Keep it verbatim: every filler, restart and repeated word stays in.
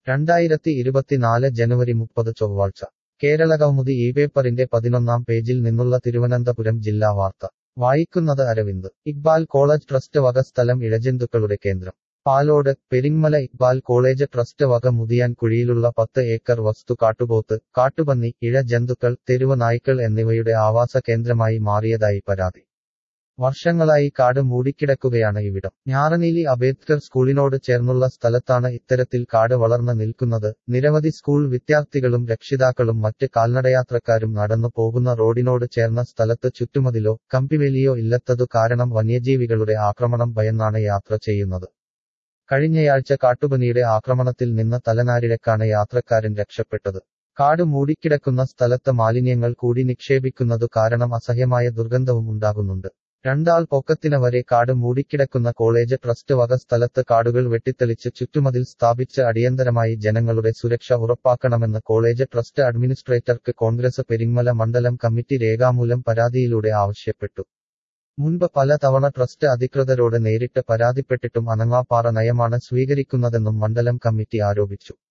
രണ്ടായിരത്തി ഇരുപത്തിനാല് ജനുവരി മുപ്പത് ചൊവ്വാഴ്ച കേരളകൗമുദി ഈ പേപ്പറിന്റെ പതിനൊന്നാം പേജിൽ നിന്നുള്ള തിരുവനന്തപുരം ജില്ലാ വാർത്ത വായിക്കുന്നത് അരവിന്ദ്. ഇക്ബാൽ കോളേജ് ട്രസ്റ്റ് വക സ്ഥലം ഇഴജന്തുക്കളുടെ കേന്ദ്രം. പാലോട്. പെരിങ്ങമല ഇക്ബാൽ കോളേജ് ട്രസ്റ്റ് വക മുതിയാൻ കുഴിയിലുള്ള പത്ത് ഏക്കർ വസ്തു കാട്ടുപോത്ത്, കാട്ടുപന്നി, ഇഴ ജന്തുക്കൾ, തെരുവ് നായ്ക്കൾ എന്നിവയുടെ ആവാസ കേന്ദ്രമായി മാറിയതായി പരാതി. വർഷങ്ങളായി കാട് മൂടിക്കിടക്കുകയാണ് ഇവിടം. ഞാറനീലി അംബേദ്കർ സ്കൂളിനോട് ചേർന്നുള്ള സ്ഥലത്താണ് ഇത്തരത്തിൽ കാട് വളർന്ന് നിൽക്കുന്നത്. നിരവധി സ്കൂൾ വിദ്യാർത്ഥികളും രക്ഷിതാക്കളും മറ്റ് കാൽനടയാത്രക്കാരും നടന്നു പോകുന്ന റോഡിനോട് ചേർന്ന സ്ഥലത്ത് ചുറ്റുമതിലോ കമ്പിവേലിയോ ഇല്ലാത്തതു കാരണം വന്യജീവികളുടെ ആക്രമണം ഭയന്നാണ് യാത്ര ചെയ്യുന്നത്. കഴിഞ്ഞയാഴ്ച കാട്ടുപന്നിയുടെ ആക്രമണത്തിൽ നിന്ന് തലനാരിഴക്കാണ് യാത്രക്കാരൻ രക്ഷപ്പെട്ടത്. കാട് മൂടിക്കിടക്കുന്ന സ്ഥലത്ത് മാലിന്യങ്ങൾ കൂടി നിക്ഷേപിക്കുന്നതു കാരണം അസഹ്യമായ ദുർഗന്ധവും ഉണ്ടാകുന്നുണ്ട്. രണ്ടാൾ പൊക്കത്തിന് വരെ കാട് മൂടിക്കിടക്കുന്ന കോളേജ് ട്രസ്റ്റ് വക സ്ഥലത്ത് കാടുകൾ വെട്ടിത്തെളിച്ച് ചുറ്റുമതിൽ സ്ഥാപിച്ച് അടിയന്തരമായി ജനങ്ങളുടെ സുരക്ഷ ഉറപ്പാക്കണമെന്ന് കോളേജ് ട്രസ്റ്റ് അഡ്മിനിസ്ട്രേറ്റർക്ക് കോൺഗ്രസ് പെരിങ്ങമല മണ്ഡലം കമ്മിറ്റി രേഖാമൂലം പരാതിയിലൂടെ ആവശ്യപ്പെട്ടു. മുൻപ് പല തവണ ട്രസ്റ്റ് അധികൃതരോട് നേരിട്ട് പരാതിപ്പെട്ടിട്ടും അനങ്ങാപ്പാറ നയമാണ് സ്വീകരിക്കുന്നതെന്നും മണ്ഡലം കമ്മിറ്റി ആരോപിച്ചു.